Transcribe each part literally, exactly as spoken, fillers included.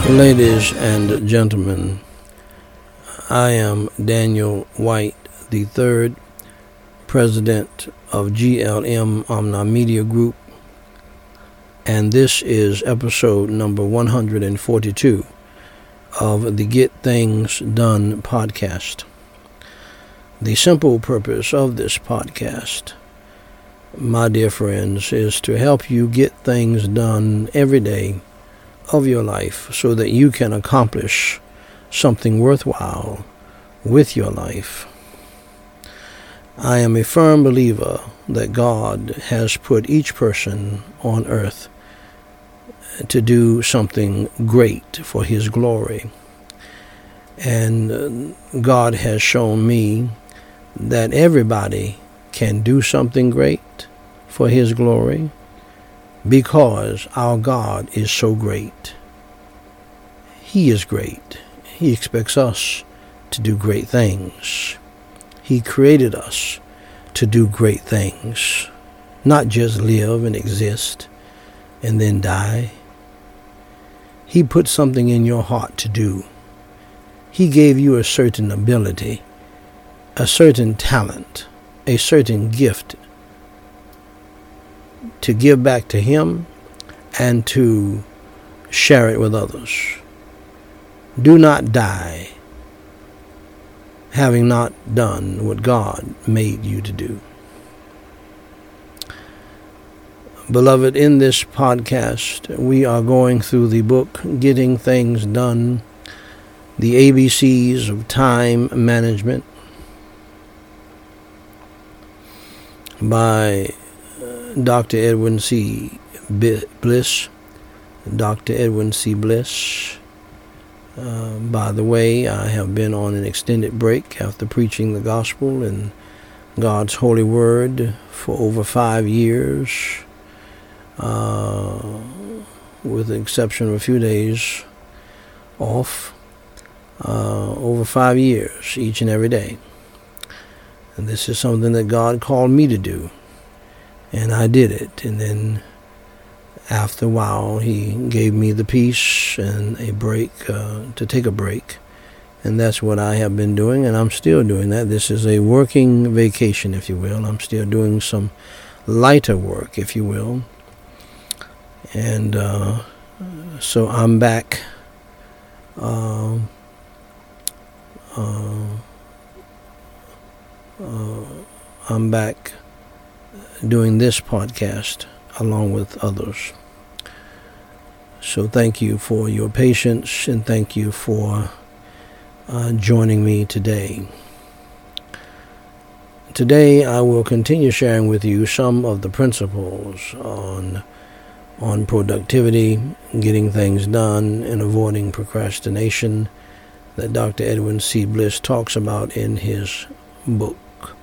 Ladies and gentlemen, I am Daniel White the third, president of G L M Omni Media Group, and this is episode number one hundred forty-two of the Get Things Done podcast. The simple purpose of this podcast, my dear friends, is to help you get things done every day of your life so that you can accomplish something worthwhile with your life. I am a firm believer that God has put each person on earth to do something great for His glory. And God has shown me that everybody can do something great for His glory, because our God is so great. He is great. He expects us to do great things. He created us to do great things, not just live and exist and then die. He put something in your heart to do. He gave you a certain ability, a certain talent, a certain gift to give back to Him and to share it with others. Do not die having not done what God made you to do. Beloved, in this podcast, we are going through the book, Getting Things Done, the A B Cs of Time Management, by Doctor Edwin C. Bliss. Doctor Edwin C. Bliss. Uh, by the way, I have been on an extended break after preaching the gospel and God's holy word for over five years, uh, with the exception of a few days off, uh, over five years, each and every day. And this is something that God called me to do. And I did it. And then after a while, He gave me the peace and a break, uh, to take a break. And that's what I have been doing, and I'm still doing that. This is a working vacation, if you will. I'm still doing some lighter work, if you will. And uh, so I'm back. Uh, uh, uh, I'm back doing this podcast along with others. So thank you for your patience, and thank you for uh, joining me today. Today I will continue sharing with you some of the principles on on productivity, getting things done, and avoiding procrastination that Doctor Edwin C. Bliss talks about in his book.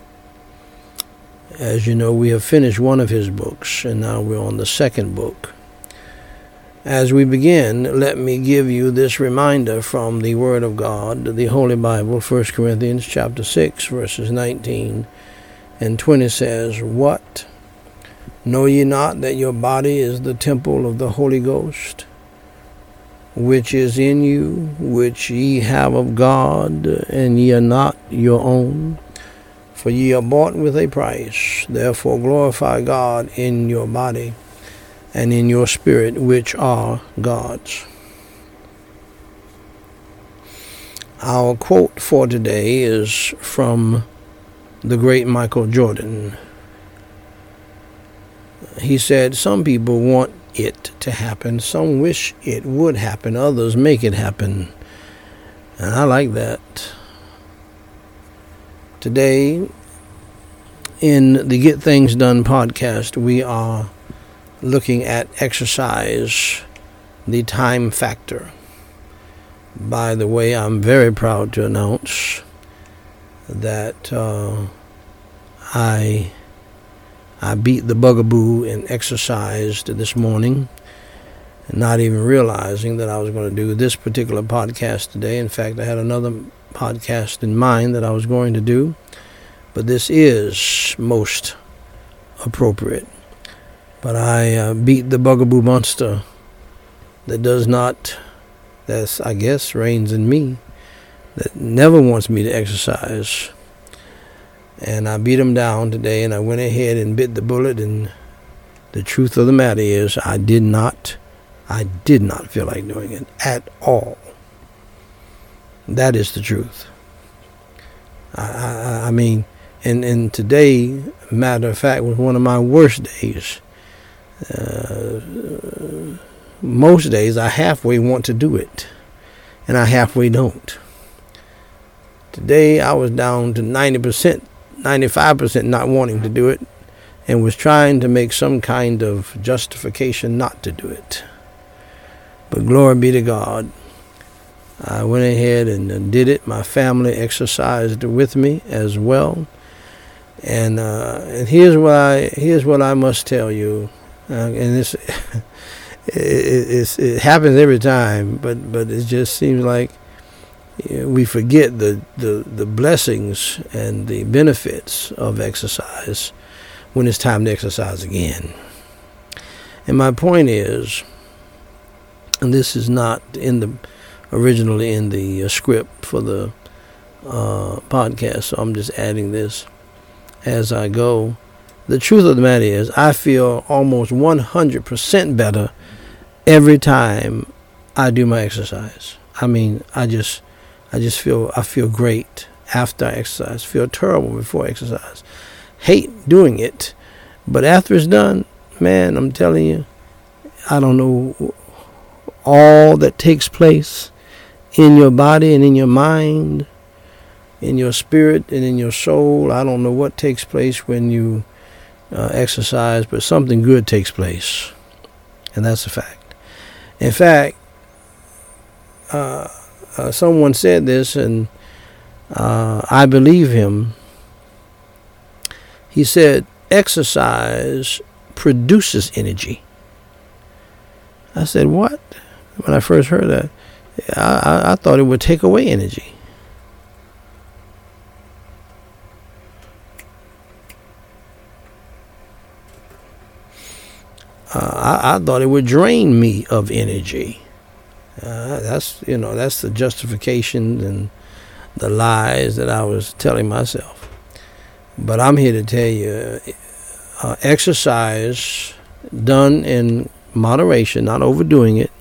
As you know, we have finished one of his books, and now we're on the second book. As we begin, let me give you this reminder from the Word of God, the Holy Bible. First Corinthians chapter six, verses nineteen and twenty says, "What? Know ye not that your body is the temple of the Holy Ghost, which is in you, which ye have of God, and ye are not your own? For ye are bought with a price. Therefore glorify God in your body and in your spirit, which are God's." Our quote for today is from the great Michael Jordan. He said, "Some people want it to happen. Some wish it would happen. Others make it happen." And I like that. Today, in the Get Things Done podcast, we are looking at exercise, the time factor. By the way, I'm very proud to announce that uh, I I beat the bugaboo and exercised this morning, not even realizing that I was going to do this particular podcast today. In fact, I had another podcast in mind that I was going to do, but this is most appropriate. But I uh, beat the bugaboo monster that does not that's, I guess, reigns in me that never wants me to exercise. And I beat him down today, and I went ahead and bit the bullet, and the truth of the matter is I did not, I did not feel like doing it at all. That is the truth. I, I, I mean, and, and today, matter of fact, was one of my worst days. Uh, most days I halfway want to do it, and I halfway don't. Today I was down to ninety percent, ninety-five percent not wanting to do it, and was trying to make some kind of justification not to do it. But glory be to God, I went ahead and did it. My family exercised with me as well. And uh, and here's what I here's what I must tell you, uh, and this it, it, it happens every time, but but it just seems like we forget the, the, the blessings and the benefits of exercise when it's time to exercise again. And my point is, and this is not in the originally in the uh, script for the uh, podcast, so I'm just adding this as I go. The truth of the matter is, I feel almost one hundred percent better every time I do my exercise. I mean, I just, I just feel, I feel great after I exercise. Feel terrible before exercise. Hate doing it, but after it's done, man, I'm telling you, I don't know all that takes place in your body and in your mind, in your spirit and in your soul. I don't know what takes place when you uh, exercise, but something good takes place. And that's a fact. In fact, uh, uh, someone said this, and uh, I believe him. He said, exercise produces energy. I said, what? When I first heard that, I, I, I thought it would take away energy. Uh, I, I thought it would drain me of energy. Uh, that's, you know, that's the justification and the lies that I was telling myself. But I'm here to tell you, uh, exercise done in moderation, not overdoing it,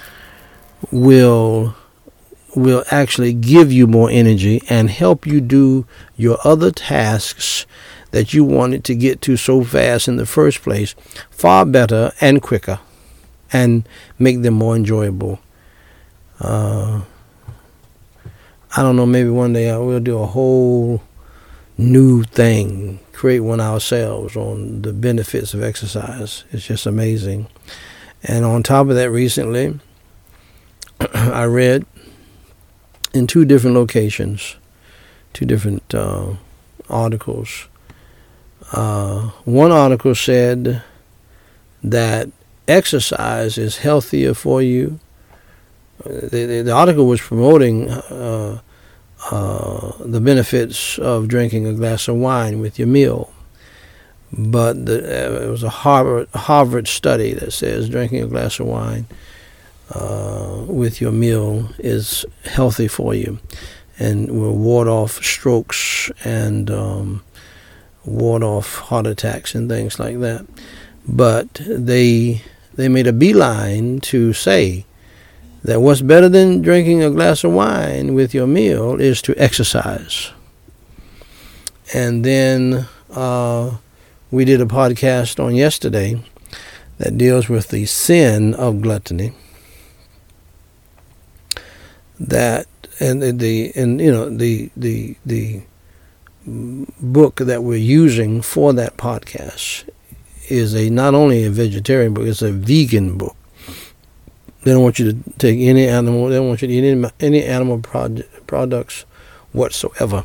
will will actually give you more energy and help you do your other tasks that you wanted to get to so fast in the first place far better and quicker, and make them more enjoyable. Uh, I don't know, maybe one day I will do a whole new thing, create one ourselves on the benefits of exercise. It's just amazing. And on top of that, recently, I read in two different locations, two different uh, articles. Uh, one article said that exercise is healthier for you. The, the, the article was promoting uh, uh, the benefits of drinking a glass of wine with your meal. But the, uh, it was a Harvard, Harvard study that says drinking a glass of wine uh, with your meal is healthy for you and will ward off strokes and um, ward off heart attacks and things like that. But they they made a beeline to say that what's better than drinking a glass of wine with your meal is to exercise. And then uh, we did a podcast on yesterday that deals with the sin of gluttony. That and the and you know the the the book that we're using for that podcast is a not only a vegetarian book, it's a vegan book. They don't want you to take any animal. They don't want you to eat any, any animal prod, products whatsoever.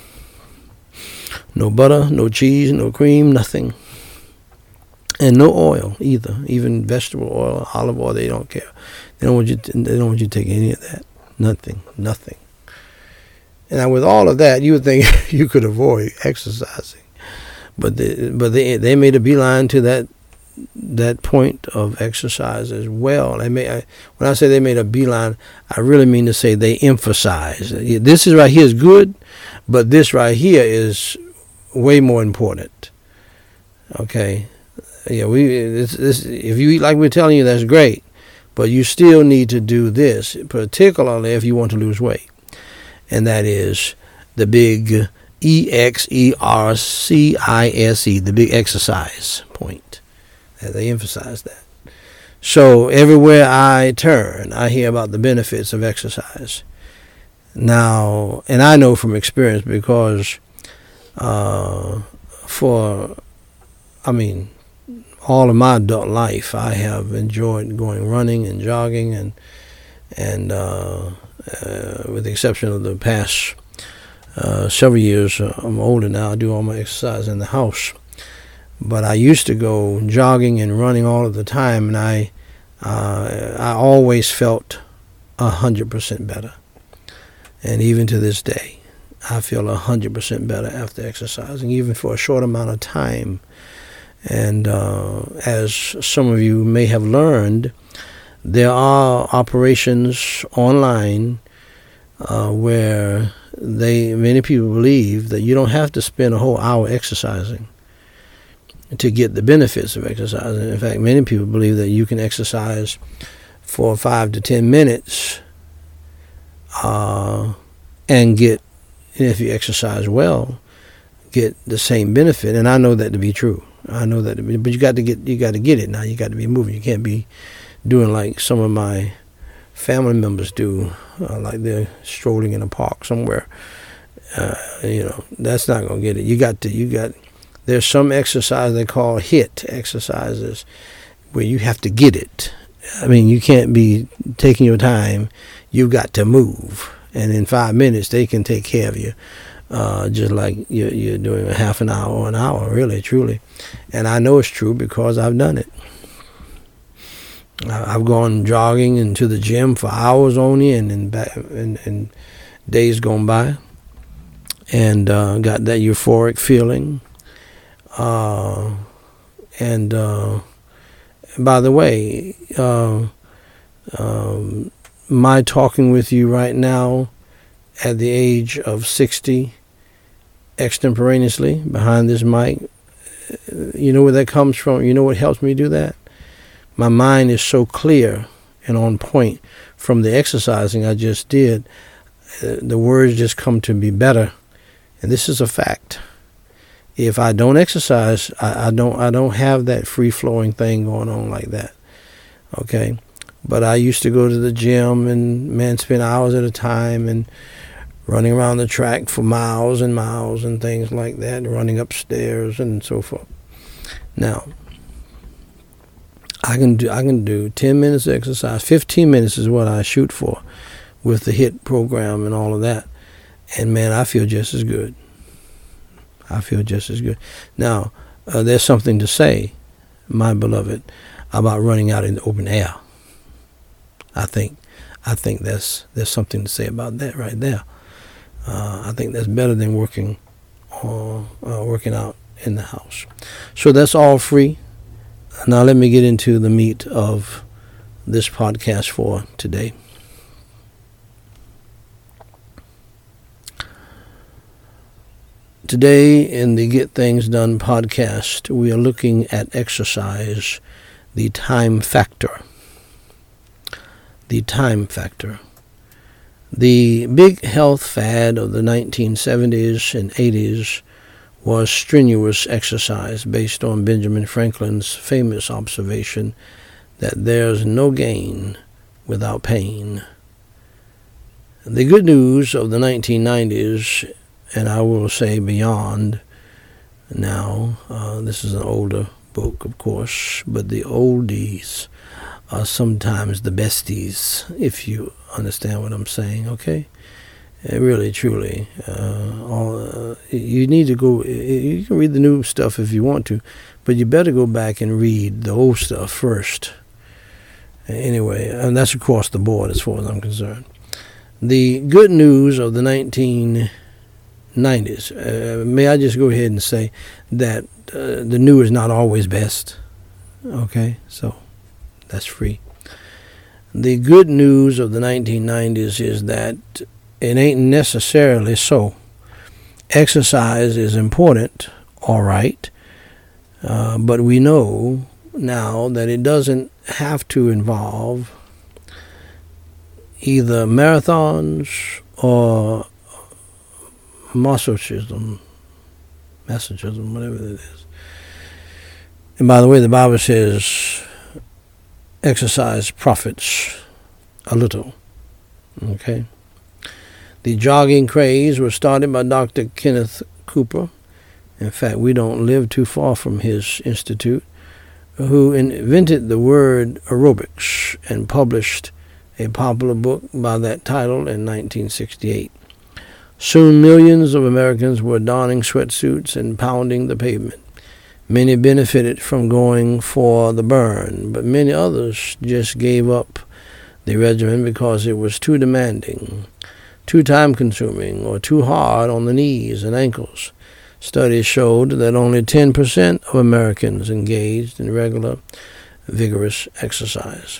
No butter, no cheese, no cream, nothing. And no oil either. Even vegetable oil, olive oil, they don't care. They don't want you to, they don't want you to take any of that. Nothing, nothing. And with all of that, you would think you could avoid exercising. But they, but they they made a beeline to that that point of exercise as well. They may, I, when I say they made a beeline, I really mean to say they emphasize. This is right here is good, but this right here is way more important. Okay, yeah, we this, this if you eat like we're telling you, that's great, but you still need to do this, particularly if you want to lose weight, and that is the big E X E R C I S E, the big exercise point. They emphasize that. So everywhere I turn, I hear about the benefits of exercise. Now, and I know from experience because uh, for, I mean, all of my adult life, I have enjoyed going running and jogging, and and uh, uh, with the exception of the past uh, several years, uh, I'm older now. I do all my exercise in the house. But I used to go jogging and running all of the time, and I uh, I always felt a hundred percent better. And even to this day, I feel a hundred percent better after exercising, even for a short amount of time. And uh, as some of you may have learned, there are operations online uh, where they many people believe that you don't have to spend a whole hour exercising to get the benefits of exercise. In fact, many people believe that you can exercise for five to ten minutes uh, and get, if you exercise well, get the same benefit. And I know that to be true. I know that to be, but you got to get you got to get it now. You got to be moving. You can't be doing like some of my family members do, uh, like they're strolling in a park somewhere. Uh, you know, that's not gonna get it. You got to you got. There's some exercise they call HIIT exercises where you have to get it. I mean, you can't be taking your time. You've got to move. And in five minutes, they can take care of you, uh, just like you're, you're doing a half an hour or an hour, really, truly. And I know it's true because I've done it. I've gone jogging into the gym for hours on end and, and, and days gone by, and uh, got that euphoric feeling. Uh, and uh, by the way, uh, um, my talking with you right now at the age of sixty, extemporaneously, behind this mic, you know where that comes from? You know what helps me do that? My mind is so clear and on point from the exercising I just did. Uh, the words just come to be better. And this is a fact. If I don't exercise, I, I don't I don't have that free-flowing thing going on like that. Okay? But I used to go to the gym and, man, spend hours at a time and running around the track for miles and miles and things like that, and running upstairs and so forth. Now, I can do I can do ten minutes of exercise. fifteen minutes is what I shoot for with the HIIT program and all of that. And, man, I feel just as good. I feel just as good. Now, uh, there's something to say, my beloved, about running out in the open air. I think I think that's there's something to say about that right there. Uh, I think that's better than working uh, uh, working out in the house. So that's all free. Now let me get into the meat of this podcast for today. Today in the Get Things Done podcast, we are looking at exercise, the time factor. The time factor. The big health fad of the nineteen seventies and eighties was strenuous exercise based on Benjamin Franklin's famous observation that there's no gain without pain. The good news of the nineteen nineties, and I will say beyond now, uh, this is an older book, of course, but the oldies are sometimes the besties, if you understand what I'm saying, okay? Uh, really, truly. Uh, all, uh, you need to go, you can read the new stuff if you want to, but you better go back and read the old stuff first. Anyway, and that's across the board as far as I'm concerned. The good news of the nineteen nineties, uh, may I just go ahead and say that uh, the new is not always best. Okay, so that's free. The good news of the nineteen nineties is that it ain't necessarily so. Exercise is important, all right, uh, but we know now that it doesn't have to involve either marathons or masochism, masochism, whatever it is. And by the way, the Bible says exercise profits a little. Okay. The jogging craze was started by Doctor Kenneth Cooper. In fact, we don't live too far from his institute, who invented the word aerobics and published a popular book by that title in nineteen sixty-eight. Soon millions of Americans were donning sweatsuits and pounding the pavement. Many benefited from going for the burn, but many others just gave up the regimen because it was too demanding, too time-consuming, or too hard on the knees and ankles. Studies showed that only ten percent of Americans engaged in regular, vigorous exercise.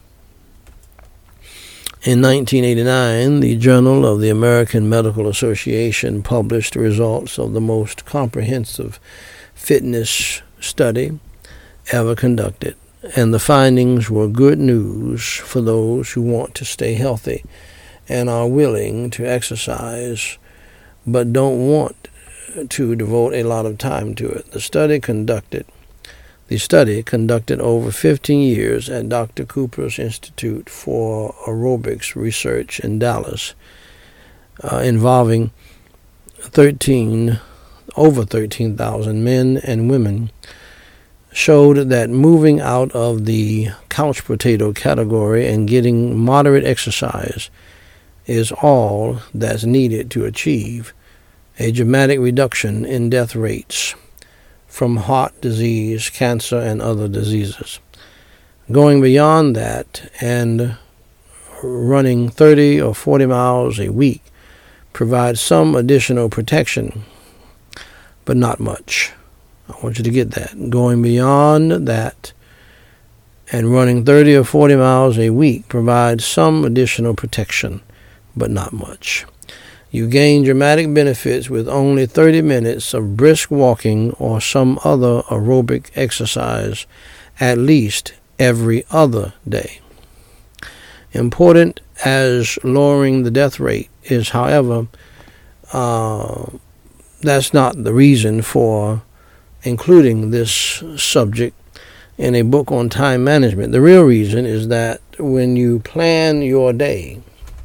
In nineteen eighty-nine, the Journal of the American Medical Association published results of the most comprehensive fitness study ever conducted, and the findings were good news for those who want to stay healthy and are willing to exercise but don't want to devote a lot of time to it. The study conducted the study conducted over fifteen years at Doctor Cooper's Institute for Aerobics Research in Dallas, uh, involving thirteen over thirteen thousand men and women, showed that moving out of the couch potato category and getting moderate exercise is all that's needed to achieve a dramatic reduction in death rates from heart disease, cancer, and other diseases. Going beyond that and running thirty or forty miles a week provides some additional protection, but not much. I want you to get that. Going beyond that and running thirty or forty miles a week provides some additional protection, but not much. You gain dramatic benefits with only thirty minutes of brisk walking or some other aerobic exercise at least every other day. Important as lowering the death rate is, however, uh, that's not the reason for including this subject in a book on time management. The real reason is that when you plan your day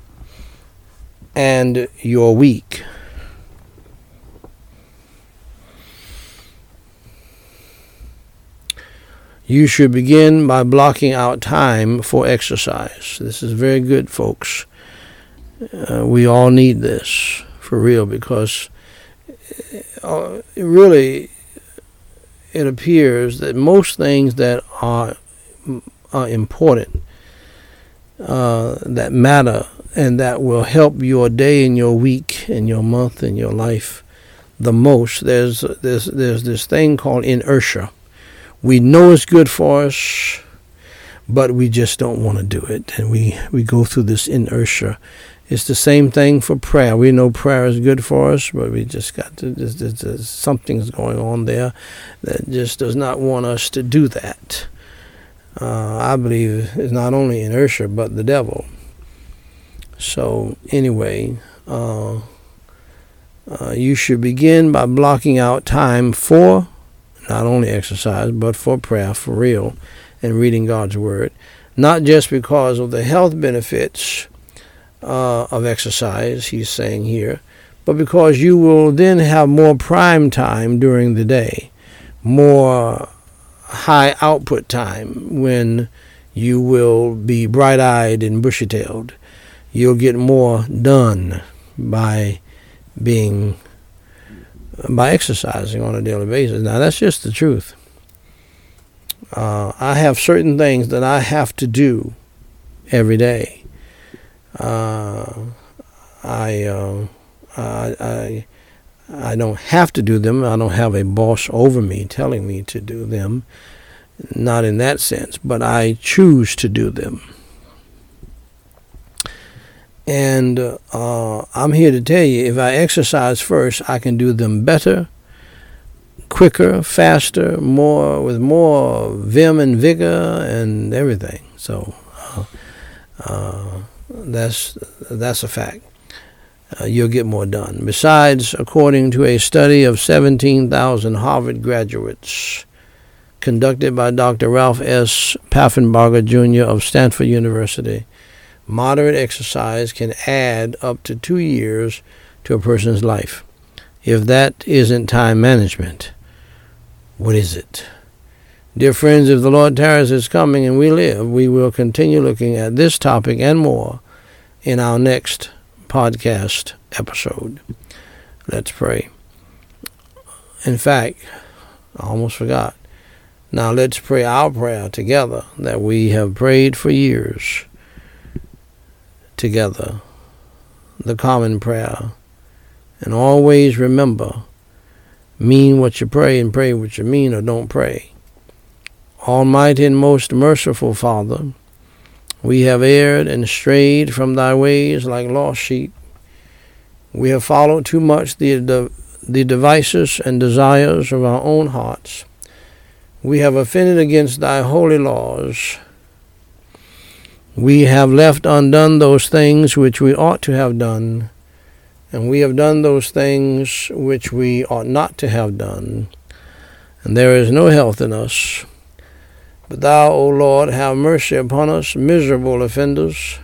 and your week, you should begin by blocking out time for exercise. This is very good, folks. Uh, we all need this for real, because uh, it really it appears that most things that are are important, uh, that matter, and that will help your day and your week and your month and your life the most, there's there's there's this thing called inertia. We know it's good for us, but we just don't want to do it, and we, we go through this inertia. It's the same thing for prayer. We know prayer is good for us, but we just got to, there's, there's, something's going on there that just does not want us to do that. Uh, I believe it's not only inertia, but the devil. So anyway, uh, uh, you should begin by blocking out time for not only exercise, but for prayer, for real, and reading God's Word. Not just because of the health benefits uh, of exercise, he's saying here, but because you will then have more prime time during the day, more high output time when you will be bright-eyed and bushy-tailed. You'll get more done by being by exercising on a daily basis. Now, that's just the truth. Uh, I have certain things that I have to do every day. Uh, I, uh, I, I, I don't have to do them. I don't have a boss over me telling me to do them. not in that sense, but I choose to do them. And uh, I'm here to tell you, if I exercise first, I can do them better, quicker, faster, more with more vim and vigor and everything. So uh, uh, that's that's a fact. Uh, you'll get more done. Besides, according to a study of seventeen thousand Harvard graduates conducted by Doctor Ralph S. Paffenbarger, Junior of Stanford University, moderate exercise can add up to two years to a person's life. If that isn't time management, what is it? Dear friends, if the Lord tarries is coming and we live, we will continue looking at this topic and more in our next podcast episode. Let's pray. In fact, I almost forgot. Now let's pray our prayer together that we have prayed for years together, the common prayer. And always remember, mean what you pray and pray what you mean, or don't pray. Almighty and most merciful Father, we have erred and strayed from thy ways like lost sheep. We have followed too much the, the, the devices and desires of our own hearts. We have offended against thy holy laws. We have left undone those things which we ought to have done, and we have done those things which we ought not to have done. And there is no health in us. But thou, O Lord, have mercy upon us, miserable offenders.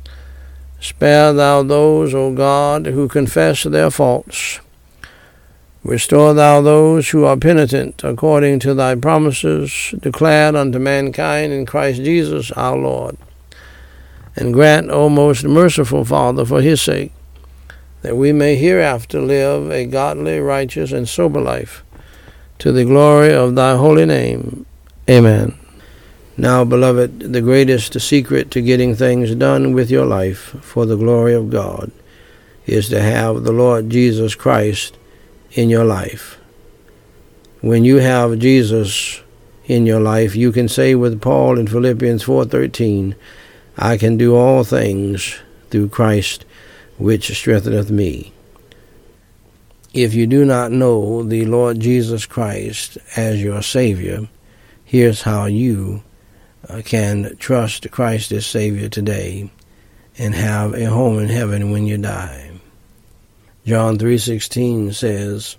Spare thou those, O God, who confess their faults. Restore thou those who are penitent, according to thy promises declared unto mankind in Christ Jesus our Lord. And grant, O most merciful Father, for his sake, that we may hereafter live a godly, righteous, and sober life, to the glory of thy holy name. Amen. Now, beloved, the greatest secret to getting things done with your life for the glory of God is to have the Lord Jesus Christ in your life. When you have Jesus in your life, you can say with Paul in Philippians four thirteen, I can do all things through Christ which strengtheneth me. If you do not know the Lord Jesus Christ as your Savior, here's how you uh, can trust Christ as Savior today and have a home in heaven when you die. John three sixteen says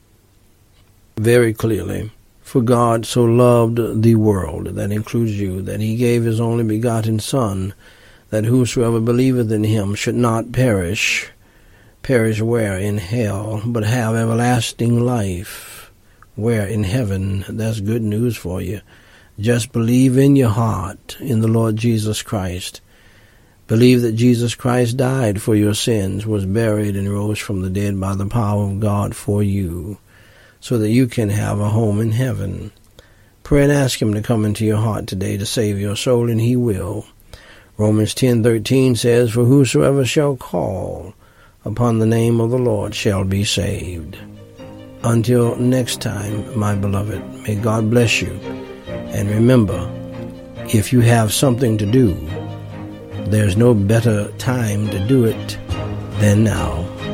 very clearly, for God so loved the world, that includes you, that he gave his only begotten Son, that whosoever believeth in him should not perish. Perish where? In hell, but have everlasting life. Where? In heaven. That's good news for you. Just believe in your heart in the Lord Jesus Christ. Believe that Jesus Christ died for your sins, was buried, and rose from the dead by the power of God for you, so that you can have a home in heaven. Pray and ask him to come into your heart today to save your soul, and he will. Romans ten thirteen says, for whosoever shall call upon the name of the Lord shall be saved. Until next time, my beloved, may God bless you. And remember, if you have something to do, there's no better time to do it than now.